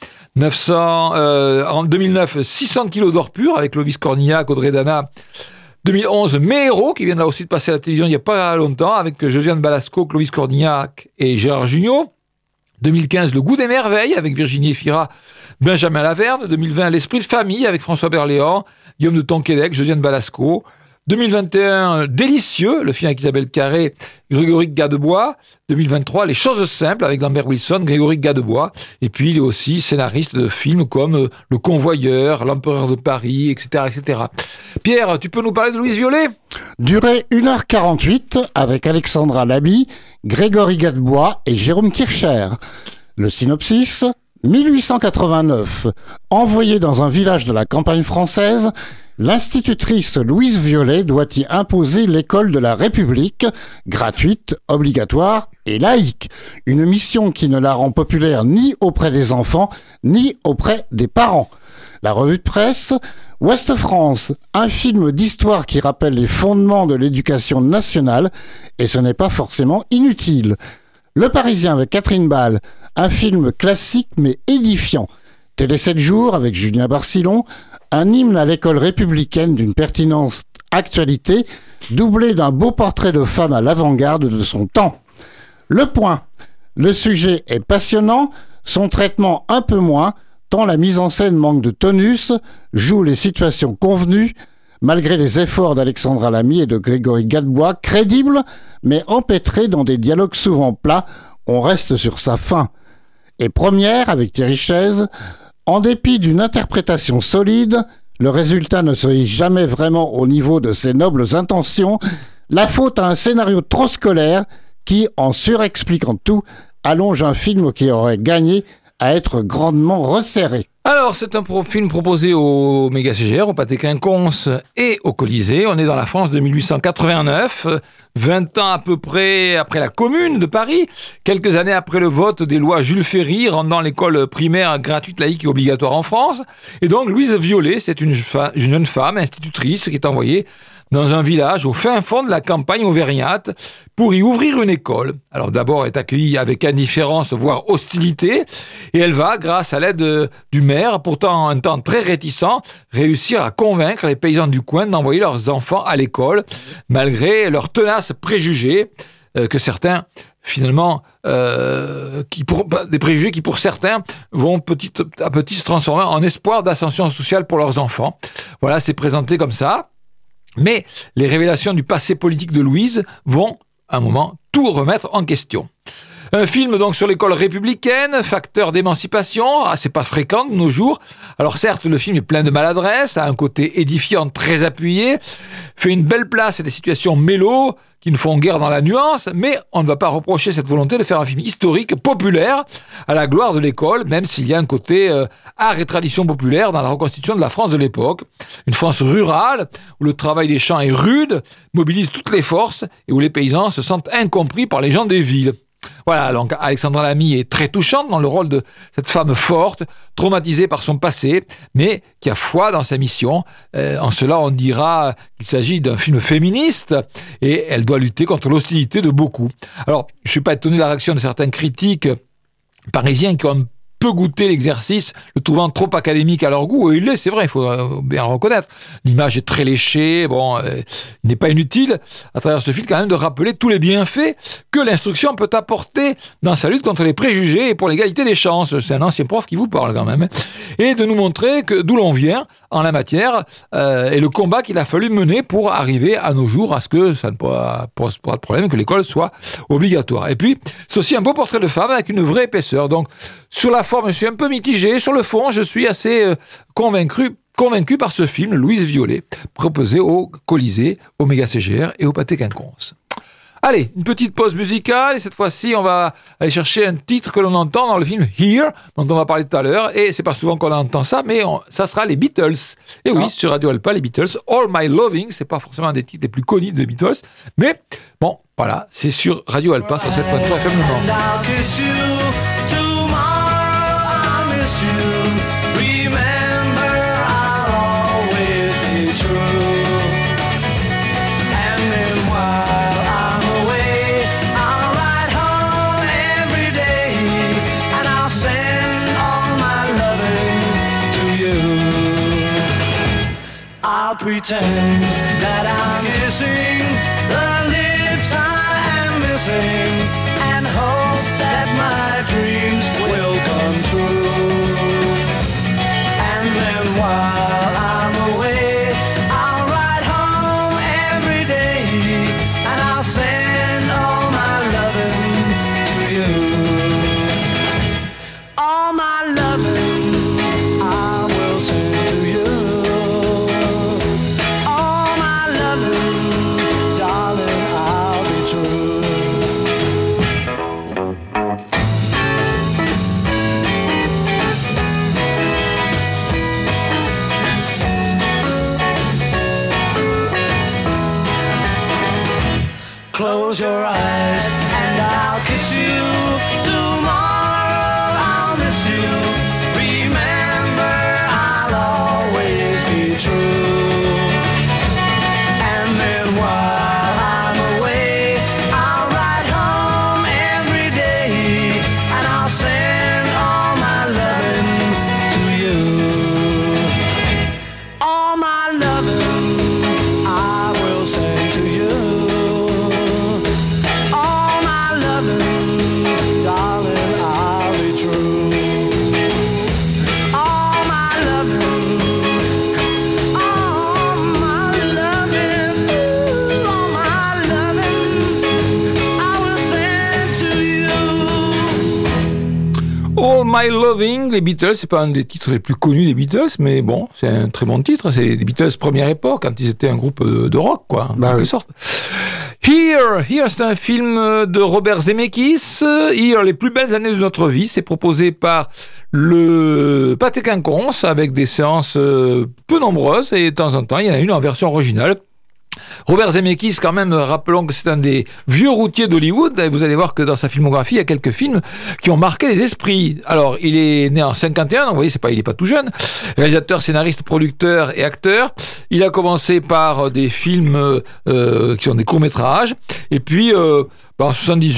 En 2009, 600 kilos d'or pur avec Clovis Cornillac, Audrey Dana. 2011, Mes héros, qui viennent là aussi de passer à la télévision il n'y a pas longtemps, avec Josiane Balasco, Clovis Cornillac et Gérard Jugnot. 2015, Le goût des merveilles, avec Virginie Efira, Benjamin Laverne. 2020, L'esprit de famille, avec François Berléand, Guillaume de Tonquédec, Josiane Balasco. 2021, Délicieux, le film avec Isabelle Carré, Grégory Gadebois. 2023, Les choses simples, avec Lambert Wilson, Grégory Gadebois. Et puis, il est aussi scénariste de films comme Le Convoyeur, L'Empereur de Paris, etc., etc. Pierre, tu peux nous parler de Louise Violet ? Durée 1h48 avec Alexandra Laby, Grégory Gadebois et Jérôme Kircher. Le synopsis, 1889. Envoyée dans un village de la campagne française, l'institutrice Louise Violet doit y imposer l'école de la République, gratuite, obligatoire et laïque. Une mission qui ne la rend populaire ni auprès des enfants, ni auprès des parents. La revue de presse, Ouest France, un film d'histoire qui rappelle les fondements de l'éducation nationale, et ce n'est pas forcément inutile. Le Parisien avec Catherine Ball, un film classique mais édifiant. Télé 7 jours avec Julien Barcillon, un hymne à l'école républicaine d'une pertinence actualité, doublé d'un beau portrait de femme à l'avant-garde de son temps. Le Point, le sujet est passionnant, son traitement un peu moins, tant la mise en scène manque de tonus, joue les situations convenues, malgré les efforts d'Alexandra Lamy et de Grégory Gadebois, crédible, mais empêtré dans des dialogues souvent plats, on reste sur sa faim. Et Première, avec Thierry Chaise, en dépit d'une interprétation solide, le résultat ne se hisse jamais vraiment au niveau de ses nobles intentions, la faute à un scénario trop scolaire qui, en surexpliquant tout, allonge un film qui aurait gagné à être grandement resserré. Alors, c'est un film proposé au Méga CGR, au Pâté Quinconce et au Colisée. On est dans la France de 1889, 20 ans à peu près après la Commune de Paris, quelques années après le vote des lois Jules Ferry rendant l'école primaire gratuite, laïque et obligatoire en France. Et donc, Louise Violet, c'est une jeune femme institutrice qui est envoyée dans un village au fin fond de la campagne auvergnate pour y ouvrir une école. Alors d'abord, elle est accueillie avec indifférence, voire hostilité, et elle va, grâce à l'aide du maire, pourtant un temps très réticent, réussir à convaincre les paysans du coin d'envoyer leurs enfants à l'école, malgré leurs tenaces préjugés que certains, finalement, des préjugés qui pour certains vont petit à petit se transformer en espoir d'ascension sociale pour leurs enfants. Voilà, c'est présenté comme ça. Mais les révélations du passé politique de Louise vont, à un moment, tout remettre en question. Un film donc sur l'école républicaine, facteur d'émancipation, c'est pas fréquent de nos jours. Alors certes, le film est plein de maladresse, a un côté édifiant très appuyé, fait une belle place à des situations mélo qui ne font guère dans la nuance, mais on ne va pas reprocher cette volonté de faire un film historique, populaire, à la gloire de l'école, même s'il y a un côté art et tradition populaire dans la reconstitution de la France de l'époque. Une France rurale, où le travail des champs est rude, mobilise toutes les forces, et où les paysans se sentent incompris par les gens des villes. Voilà, donc Alexandra Lamy est très touchante dans le rôle de cette femme forte, traumatisée par son passé, mais qui a foi dans sa mission. En cela, on dira qu'il s'agit d'un film féministe et elle doit lutter contre l'hostilité de beaucoup. Alors, je ne suis pas étonné de la réaction de certains critiques parisiens qui ont un peu goûté l'exercice, le trouvant trop académique à leur goût. Et il l'est, c'est vrai, il faut bien le reconnaître. L'image est très léchée, il n'est pas inutile, à travers ce film, quand même, de rappeler tous les bienfaits que l'instruction peut apporter dans sa lutte contre les préjugés et pour l'égalité des chances. C'est un ancien prof qui vous parle, quand même. Et de nous montrer d'où l'on vient en la matière et le combat qu'il a fallu mener pour arriver à nos jours à ce que ça ne pose pas de problème, que l'école soit obligatoire. Et puis, c'est aussi un beau portrait de femme avec une vraie épaisseur. Donc, sur la forme, je suis un peu mitigé. Sur le fond, je suis assez convaincu par ce film, Louise Violet, proposé au Colisée, au Méga CGR et au Pâté Quinconce. Allez, une petite pause musicale, et cette fois-ci, on va aller chercher un titre que l'on entend dans le film Here, dont on va parler tout à l'heure, et c'est pas souvent qu'on entend ça, mais ça sera les Beatles. Et oui, sur Radio Alpa, les Beatles, All My Loving, c'est pas forcément un des titres les plus connus des Beatles, mais bon, voilà, c'est sur Radio Alpa, sur 7.3 FM Le Mans. And then while I'm away, I'll ride home. I'll pretend that I'm kissing the lips I am missing and hope that my dreams will come true. And then while I'm away, I'll ride home every day and I'll send all my loving to you. All my loving I will send to you. All my loving, darling, I'll be true. Close your eyes and I'll kiss you. Tomorrow I'll miss you. Remember, I'll always be true. And then while I'm away, I'll ride home every day and I'll send all my loving to you. All my loving I will send to you. All my loving, darling, I'll be true. All my loving, all my loving, ooh, all my loving, I will send to you. All My Loving, les Beatles, c'est pas un des titres les plus connus des Beatles, mais bon, c'est un très bon titre. C'est les Beatles première époque, quand ils étaient un groupe de rock, quoi, en quelque sorte. Here, c'est un film de Robert Zemeckis. Here, les plus belles années de notre vie, c'est proposé par le Pâté Quinconce avec des séances peu nombreuses et de temps en temps, il y en a une en version originale. Robert Zemeckis, quand même, rappelons que c'est un des vieux routiers d'Hollywood, et vous allez voir que dans sa filmographie, il y a quelques films qui ont marqué les esprits. Alors, il est né en 51, donc vous voyez, il est pas tout jeune. Réalisateur, scénariste, producteur et acteur. Il a commencé par des films qui sont des courts-métrages, et puis en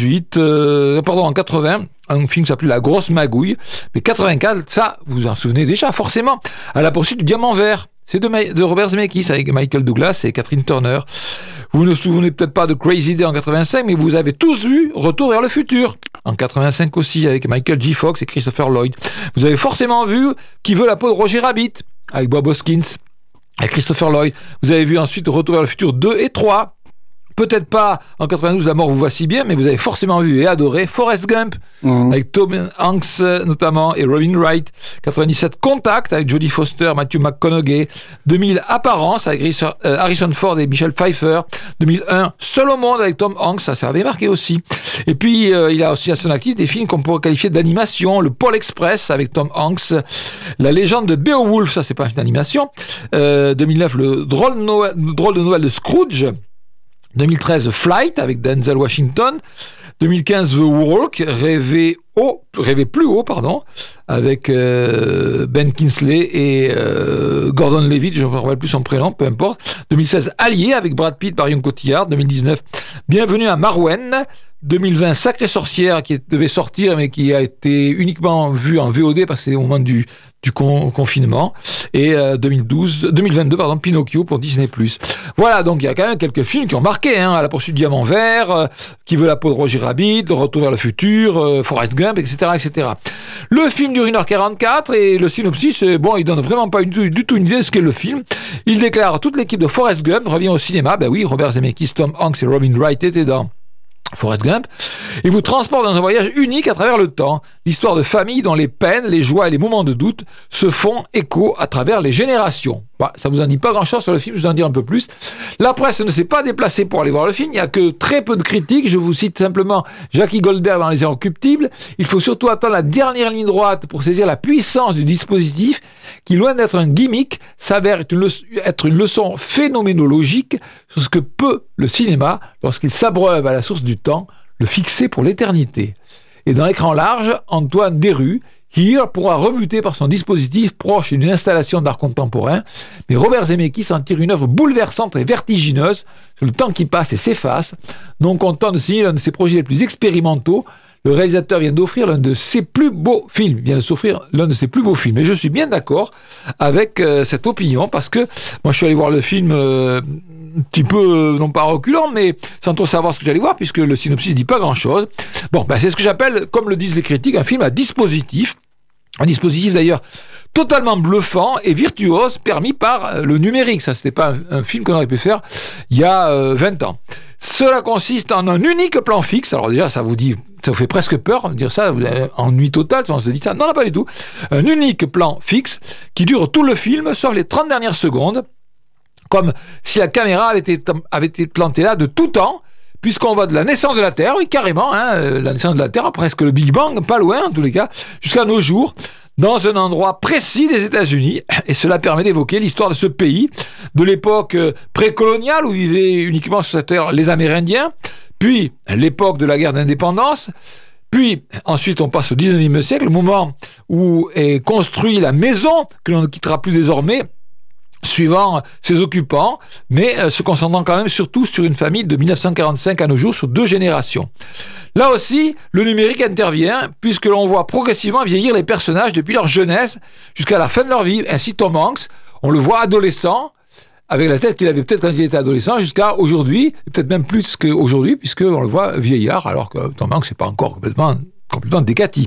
80, un film qui s'appelait La Grosse Magouille, mais 84, ça, vous en souvenez déjà, forcément, À la poursuite du diamant vert. C'est de Robert Zemeckis avec Michael Douglas et Catherine Turner. Vous ne vous souvenez peut-être pas de Crazy Day en 85, mais vous avez tous vu Retour vers le futur en 85 aussi avec Michael J. Fox et Christopher Lloyd. Vous avez forcément vu Qui veut la peau de Roger Rabbit avec Bob Hoskins et Christopher Lloyd. Vous avez vu ensuite Retour vers le futur 2 et 3. Peut-être pas en 92 La mort vous voit si bien, mais vous avez forcément vu et adoré Forrest Gump avec Tom Hanks notamment et Robin Wright. 97 Contact avec Jodie Foster, Matthew McConaughey. 2000 Apparence avec Harrison Ford et Michelle Pfeiffer. 2001 Seul au monde avec Tom Hanks, ça avait marqué aussi. Et puis il a aussi à son actif des films qu'on pourrait qualifier d'animation. Le Pôle Express avec Tom Hanks. La légende de Beowulf, ça c'est pas une animation. 2009 le drôle de Noël de Scrooge. 2013, Flight avec Denzel Washington. 2015, The Walk, Rêver plus haut, avec Ben Kingsley et Gordon Levitt, je ne me rappelle plus son prénom, peu importe. 2016, Allié avec Brad Pitt, Marion Cotillard. 2019, Bienvenue à Marouane. 2020, Sacrée sorcière qui devait sortir mais qui a été uniquement vue en VOD parce que c'est au moment du confinement. Et 2022, Pinocchio pour Disney+. Voilà, donc il y a quand même quelques films qui ont marqué, À la poursuite du diamant vert, Qui veut la peau de Roger Rabbit, Retour vers le futur, Forrest Gump, etc., etc. Le film dure 1h44 et le synopsis, il donne vraiment pas du tout une idée de ce qu'est le film. Il déclare toute l'équipe de Forrest Gump revient au cinéma. Ben oui, Robert Zemeckis, Tom Hanks et Robin Wright étaient dans Forrest Gump, et vous transporte dans un voyage unique à travers le temps. L'histoire de famille dont les peines, les joies et les moments de doute se font écho à travers les générations. Ça vous en dit pas grand-chose sur le film, je vous en dire un peu plus. La presse ne s'est pas déplacée pour aller voir le film, il n'y a que très peu de critiques. Je vous cite simplement Jackie Goldberg dans Les Inrecuptibles. Il faut surtout attendre la dernière ligne droite pour saisir la puissance du dispositif qui, loin d'être un gimmick, s'avère être une leçon phénoménologique sur ce que peut le cinéma lorsqu'il s'abreuve à la source du temps, le fixer pour l'éternité. Et dans l'écran large, Antoine Desrues, Here pourra rebuter par son dispositif proche d'une installation d'art contemporain, mais Robert Zemeckis en tire une œuvre bouleversante et vertigineuse sur le temps qui passe et s'efface, non content de signer l'un de ses projets les plus expérimentaux, Le réalisateur vient d'offrir l'un de ses plus beaux films. Et je suis bien d'accord avec cette opinion parce que moi, je suis allé voir le film un petit peu, non pas reculant, mais sans trop savoir ce que j'allais voir puisque le synopsis dit pas grand-chose. Bon, c'est ce que j'appelle, comme le disent les critiques, un film à dispositif. Un dispositif d'ailleurs totalement bluffant et virtuose, permis par le numérique. Ça, c'était pas un film qu'on aurait pu faire il y a 20 ans. Cela consiste en un unique plan fixe. Alors déjà, ça vous fait presque peur de dire ça, ennui total, on se dit ça. Non, pas du tout. Un unique plan fixe qui dure tout le film, sauf les 30 dernières secondes, comme si la caméra avait été plantée là de tout temps, puisqu'on va de la naissance de la Terre, oui, carrément, la naissance de la Terre, presque le Big Bang, pas loin en tous les cas, jusqu'à nos jours, dans un endroit précis des États-Unis, et cela permet d'évoquer l'histoire de ce pays, de l'époque précoloniale où vivaient uniquement sur cette terre les Amérindiens, puis l'époque de la guerre d'indépendance, puis ensuite on passe au 19e siècle, le moment où est construite la maison que l'on ne quittera plus désormais, suivant ses occupants, mais se concentrant quand même surtout sur une famille de 1945 à nos jours, sur 2 générations. Là aussi, le numérique intervient, puisque l'on voit progressivement vieillir les personnages depuis leur jeunesse jusqu'à la fin de leur vie. Ainsi, Tom Hanks, on le voit adolescent, avec la tête qu'il avait peut-être quand il était adolescent, jusqu'à aujourd'hui, peut-être même plus qu'aujourd'hui, puisqu'on le voit vieillard, alors que Tom Hanks n'est pas encore complètement décati.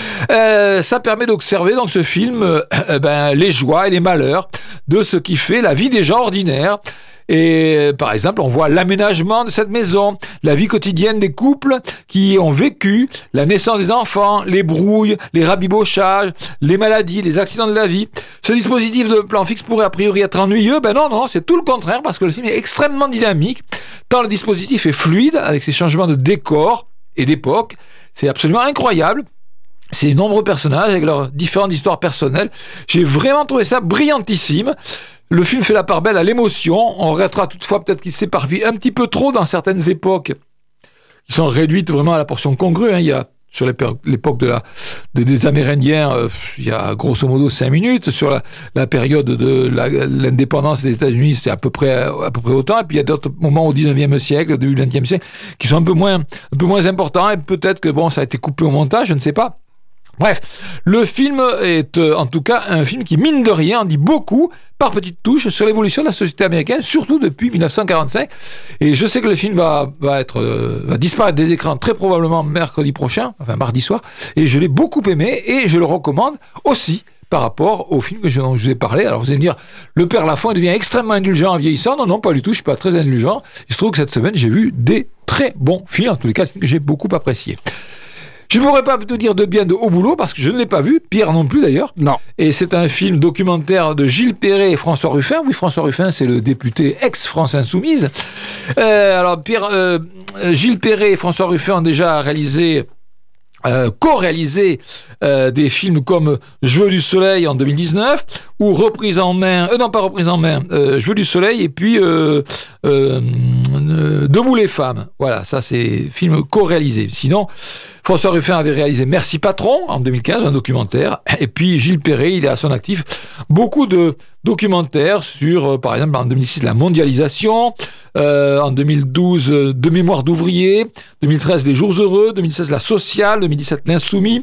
Ça permet d'observer dans ce film les joies et les malheurs de ce qui fait la vie des gens ordinaires. Et par exemple, on voit l'aménagement de cette maison, la vie quotidienne des couples qui ont vécu, la naissance des enfants, les brouilles, les rabibochages, les maladies, les accidents de la vie. Ce dispositif de plan fixe pourrait a priori être ennuyeux. Non, c'est tout le contraire parce que le film est extrêmement dynamique, tant le dispositif est fluide avec ses changements de décor et d'époque. C'est absolument incroyable. Ces nombreux personnages avec leurs différentes histoires personnelles. J'ai vraiment trouvé ça brillantissime. Le film fait la part belle à l'émotion. On regrettera toutefois peut-être qu'il s'éparpille un petit peu trop dans certaines époques qui sont réduites vraiment à la portion congrue. Il y a sur l'époque des Amérindiens, il y a grosso modo 5 minutes. Sur la période de l'indépendance des États-Unis, c'est à peu près autant. Et puis il y a d'autres moments au 19e siècle, au début du 20e siècle, qui sont un peu moins importants. Et peut-être que ça a été coupé au montage, je ne sais pas. Bref, le film est en tout cas un film qui, mine de rien, en dit beaucoup par petites touches sur l'évolution de la société américaine, surtout depuis 1945. Et je sais que le film va disparaître des écrans très probablement mardi soir. Et je l'ai beaucoup aimé et je le recommande aussi par rapport au film dont je vous ai parlé. Alors vous allez me dire, le père Lafont devient extrêmement indulgent en vieillissant. Non, pas du tout, je ne suis pas très indulgent. Il se trouve que cette semaine, j'ai vu des très bons films, en tous les cas, que j'ai beaucoup apprécié. Je ne pourrais pas te dire de bien de Au Boulot parce que je ne l'ai pas vu, Pierre non plus d'ailleurs. Non. Et c'est un film documentaire de Gilles Perret et François Ruffin. Oui, François Ruffin, c'est le député ex-France Insoumise. Gilles Perret et François Ruffin ont déjà co-réalisé des films comme Je veux du soleil en 2019 ou Je veux du soleil et puis Debout les femmes. Voilà, ça c'est film co-réalisé. Sinon, François Ruffin avait réalisé Merci Patron en 2015, un documentaire, et puis Gilles Perret, il est à son actif beaucoup de documentaires sur, par exemple, en 2006, la mondialisation, en 2012, De mémoire d'ouvrier, 2013, Les jours heureux, 2016, La sociale, 2017, L'Insoumis,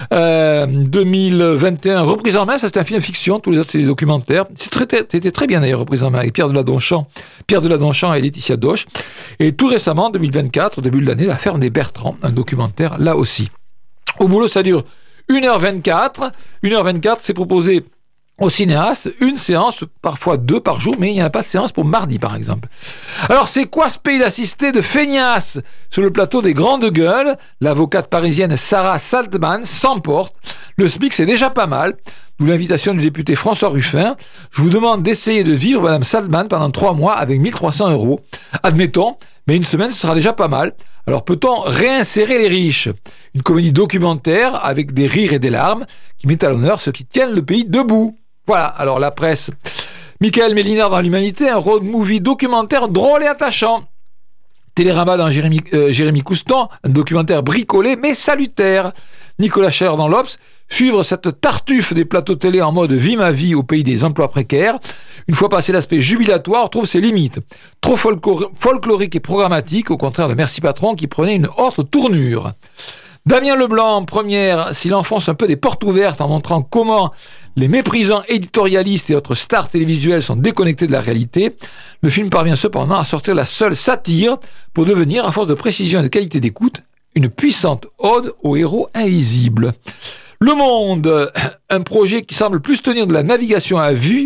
2021, Reprise en main, ça c'était un film fiction, tous les autres c'est des documentaires. C'était très bien d'ailleurs, Reprise en main, avec Pierre Deladonchamp et Laetitia Doche. Et tout récemment, 2024, au début de l'année, La ferme des Bertrands, un documentaire là aussi. Au boulot, ça dure 1h24. 1h24, c'est proposé aux cinéastes, une séance, parfois 2 par jour, mais il n'y en a pas de séance pour mardi, par exemple. Alors, c'est quoi ce pays d'assistés de feignasses? Sur le plateau des grandes gueules, l'avocate parisienne Sarah Saltman s'emporte. Le SMIC, c'est déjà pas mal. D'où l'invitation du député François Ruffin. Je vous demande d'essayer de vivre Madame Saltman pendant 3 mois avec 1 300 €. Admettons, mais une semaine, ce sera déjà pas mal. Alors, peut-on réinsérer les riches? Une comédie documentaire avec des rires et des larmes qui met à l'honneur ceux qui tiennent le pays debout. Voilà, alors la presse. Michael Mélinard dans l'Humanité, un road movie documentaire drôle et attachant. Télérama dans Jérémy Couston, un documentaire bricolé mais salutaire. Nicolas Chaleur dans l'Obs, suivre cette tartuffe des plateaux télé en mode vie ma vie au pays des emplois précaires. Une fois passé l'aspect jubilatoire, on trouve ses limites. Trop folklorique et programmatique, au contraire de Merci Patron qui prenait une autre tournure. Damien Leblanc, première, s'il enfonce un peu des portes ouvertes en montrant comment les méprisants éditorialistes et autres stars télévisuelles sont déconnectés de la réalité, le film parvient cependant à sortir la seule satire pour devenir, à force de précision et de qualité d'écoute, une puissante ode aux héros invisibles. Le Monde, un projet qui semble plus tenir de la navigation à vue,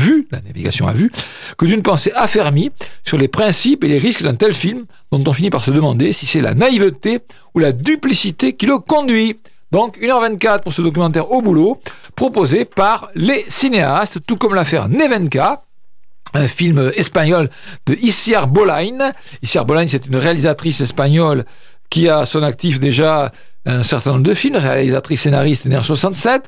que d'une pensée affermie sur les principes et les risques d'un tel film, dont on finit par se demander si c'est la naïveté ou la duplicité qui le conduit. Donc 1h24 pour ce documentaire au boulot, proposé par les cinéastes, tout comme l'affaire Nevenka, un film espagnol de Itziar Bollain. Itziar Bollain, c'est une réalisatrice espagnole qui a à son actif déjà un certain nombre de films, réalisatrice scénariste née en 67.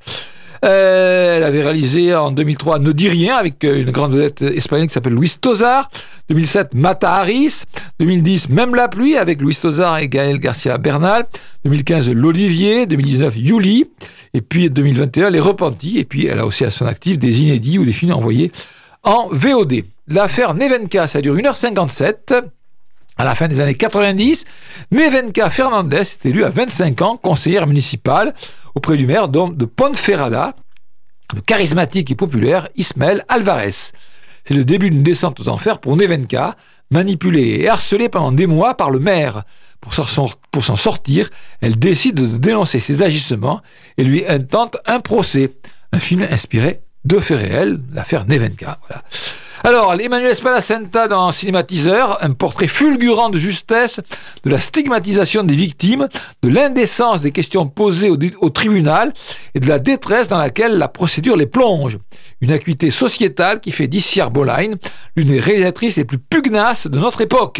Elle avait réalisé en 2003 Ne dis rien avec une grande vedette espagnole qui s'appelle Luis Tosar. 2007 Mata Harris. 2010 Même la pluie avec Luis Tosar et Gaël Garcia Bernal. 2015 L'Olivier. 2019 Yuli. Et puis 2021 Les Repentis. Et puis elle a aussi à son actif des inédits ou des films envoyés en VOD. L'affaire Nevenka, ça dure 1h57. À la fin des années 90, Nevenka Fernandez est élue à 25 ans conseillère municipale auprès du maire de Ponferrada, le charismatique et populaire Ismael Alvarez. C'est le début d'une descente aux enfers pour Nevenka, manipulée et harcelée pendant des mois par le maire. Pour s'en sortir, elle décide de dénoncer ses agissements et lui intente un procès. Un film inspiré de faits réels, l'affaire Nevenka. Voilà. Alors, Emmanuel Spalacenta dans Cinématiseur, un portrait fulgurant de justesse, de la stigmatisation des victimes, de l'indécence des questions posées au tribunal et de la détresse dans laquelle la procédure les plonge. Une acuité sociétale qui fait d'Itziar Bollain l'une des réalisatrices les plus pugnaces de notre époque.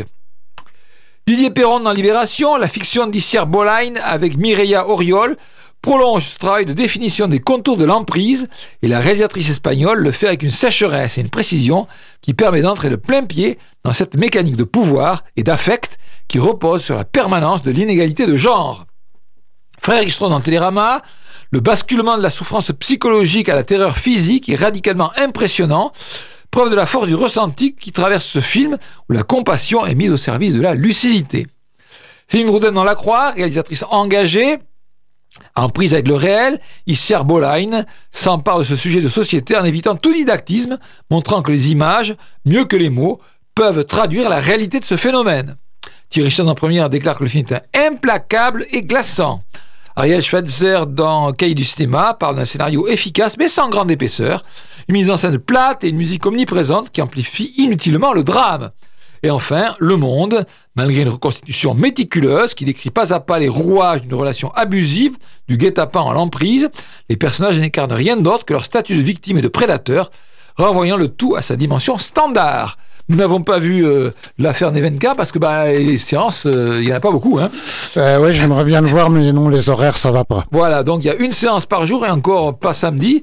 Didier Perron dans Libération, la fiction d'Itziar Bollain avec Mireia Oriol, prolonge ce travail de définition des contours de l'emprise et la réalisatrice espagnole le fait avec une sécheresse et une précision qui permet d'entrer de plein pied dans cette mécanique de pouvoir et d'affect qui repose sur la permanence de l'inégalité de genre. Frédéric Strauss dans Télérama, le basculement de la souffrance psychologique à la terreur physique est radicalement impressionnant, preuve de la force du ressenti qui traverse ce film où la compassion est mise au service de la lucidité. Céline Rouden dans La Croix, réalisatrice engagée, en prise avec le réel, Itziar Bollain s'empare de ce sujet de société en évitant tout didactisme, montrant que les images, mieux que les mots, peuvent traduire la réalité de ce phénomène. Thierry Richard en première déclare que le film est implacable et glaçant. Ariel Schweitzer dans Cahiers du cinéma parle d'un scénario efficace mais sans grande épaisseur, une mise en scène plate et une musique omniprésente qui amplifie inutilement le drame. Et enfin, Le Monde, malgré une reconstitution méticuleuse qui décrit pas à pas les rouages d'une relation abusive, du guet-apens à l'emprise, les personnages n'incarnent rien d'autre que leur statut de victime et de prédateur, renvoyant le tout à sa dimension standard. Nous n'avons pas vu l'affaire Nevenka parce que les séances, il n'y en a pas beaucoup. Hein. Ouais, j'aimerais bien le voir, mais non, les horaires, ça va pas. Voilà, donc il y a une séance par jour et encore pas samedi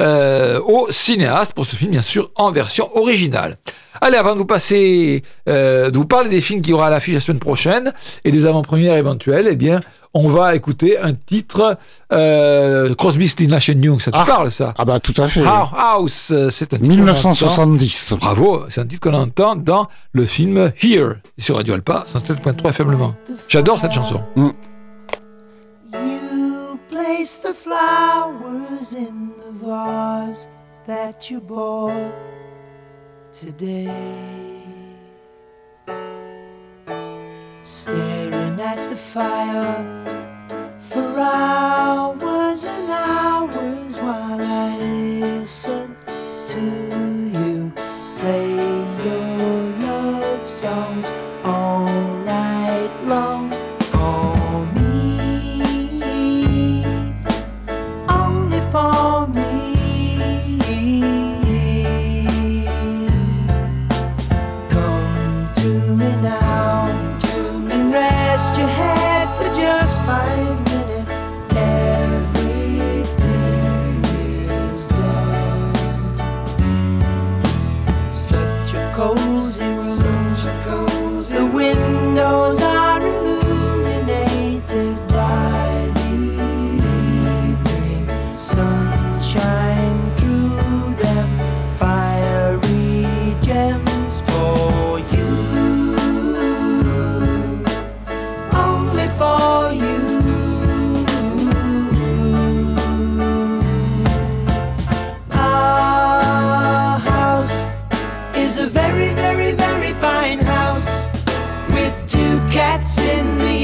au cinéaste pour ce film, bien sûr, en version originale. Allez, avant de vous passer, de vous parler des films qu'il y aura à l'affiche la semaine prochaine et des avant-premières éventuelles, eh bien, on va écouter un titre Crosby, Stills, Nash & Young. Ça te parle, ça? Ah bah tout à fait. House, c'est un titre 1970. Bravo, c'est un titre qu'on entend dans le film Here sur Radio Alpa, 107.3 FM Le Mans. J'adore cette chanson. You place the flowers in the vase that you bought today, staring at the fire for hours and hours while I listen to you play your love songs all night long. For me, only for me. Come to me now and rest your head for just 5 minutes. Everything is done. Such a cozy room. The windows are illuminated by the evening sunshine. Through them, fiery gems for you, only for you.